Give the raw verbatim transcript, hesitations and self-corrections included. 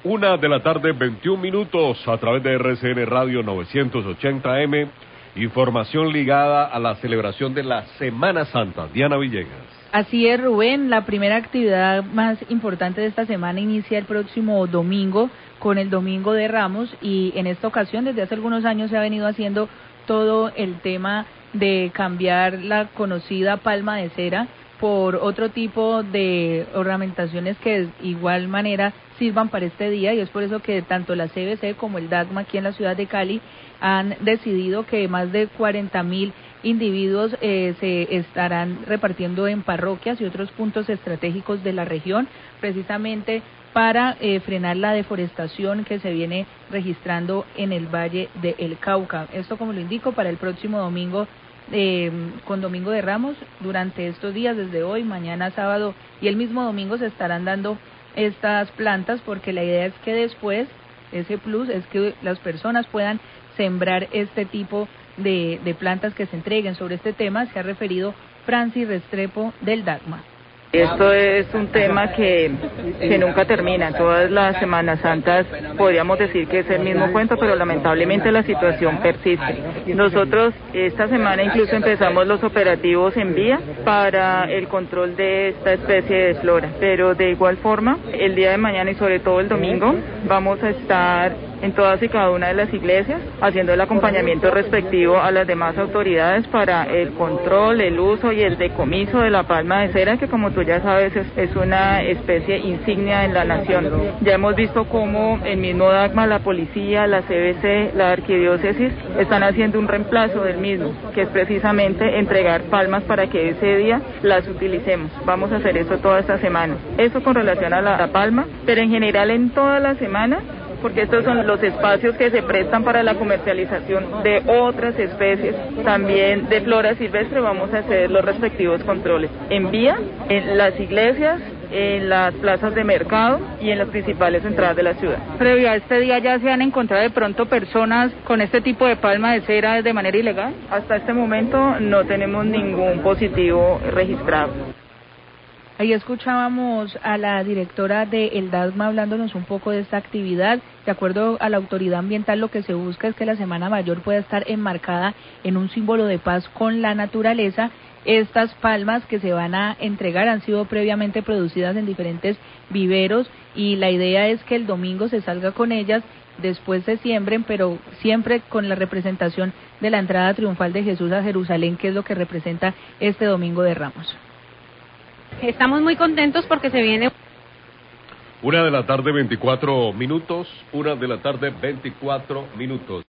Una de la tarde, veintiún minutos, a través de R C N Radio novecientos ochenta M. Información ligada a la celebración de la Semana Santa. Diana Villegas. Así es, Rubén. La primera actividad más importante de esta semana inicia el próximo domingo con el Domingo de Ramos, y en esta ocasión desde hace algunos años se ha venido haciendo todo el tema de cambiar la conocida palma de cera por otro tipo de ornamentaciones que de igual manera sirvan para este día, y es por eso que tanto la C B C como el DACMA aquí en la ciudad de Cali han decidido que más de cuarenta mil individuos eh, se estarán repartiendo en parroquias y otros puntos estratégicos de la región, precisamente para eh, frenar la deforestación que se viene registrando en el Valle del Cauca. Esto, como lo indico, para el próximo domingo, eh, con Domingo de Ramos. Durante estos días, desde hoy, mañana sábado y el mismo domingo, se estarán dando estas plantas, porque la idea es que después, ese plus es que las personas puedan sembrar este tipo de, de plantas que se entreguen. Sobre este tema se ha referido Francis Restrepo del DACMA. Esto es un tema que, que nunca termina. Todas las Semanas Santas podríamos decir que es el mismo cuento, pero lamentablemente la situación persiste. Nosotros esta semana incluso empezamos los operativos en vía para el control de esta especie de flora, pero de igual forma el día de mañana y sobre todo el domingo vamos a estar en todas y cada una de las iglesias haciendo el acompañamiento respectivo a las demás autoridades para el control, el uso y el decomiso de la palma de cera, que como tú ya sabes es, es una especie insignia en la nación. Ya hemos visto cómo el mismo DACMA, la policía, la C B C, la arquidiócesis están haciendo un reemplazo del mismo, que es precisamente entregar palmas para que ese día las utilicemos. Vamos a hacer eso toda esta semana. Eso con relación a la, la palma, pero en general en toda la semana, porque estos son los espacios que se prestan para la comercialización de otras especies, también de flora silvestre. Vamos a hacer los respectivos controles en vía, en las iglesias, en las plazas de mercado y en las principales entradas de la ciudad. Previo a este día, ¿ya se han encontrado de pronto personas con este tipo de palma de cera de manera ilegal? Hasta este momento no tenemos ningún positivo registrado. Ahí escuchábamos a la directora de el DACMA hablándonos un poco de esta actividad. De acuerdo a la autoridad ambiental, lo que se busca es que la Semana Mayor pueda estar enmarcada en un símbolo de paz con la naturaleza. Estas palmas que se van a entregar han sido previamente producidas en diferentes viveros, y la idea es que el domingo se salga con ellas, después se siembren, pero siempre con la representación de la entrada triunfal de Jesús a Jerusalén, que es lo que representa este Domingo de Ramos. Estamos muy contentos porque se viene... Una de la tarde, veinticuatro minutos. Una de la tarde, veinticuatro minutos.